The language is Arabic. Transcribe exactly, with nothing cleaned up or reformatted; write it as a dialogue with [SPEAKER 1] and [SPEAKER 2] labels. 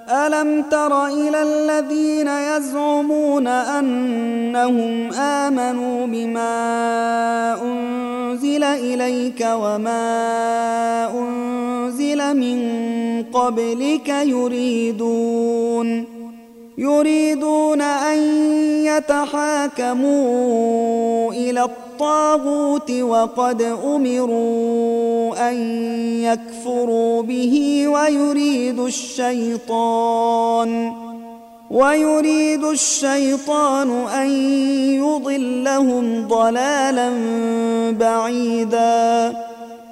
[SPEAKER 1] ألم تر إلى الذين يزعمون أنهم آمنوا بما أنزل إليك وما أنزل من قبلك يريدون يريدون أن يتحاكموا إلى الطاغوت وقد أمروا أن يكفروا به ويريد الشيطان ويريد الشيطان أن يضلهم ضلالا بعيدا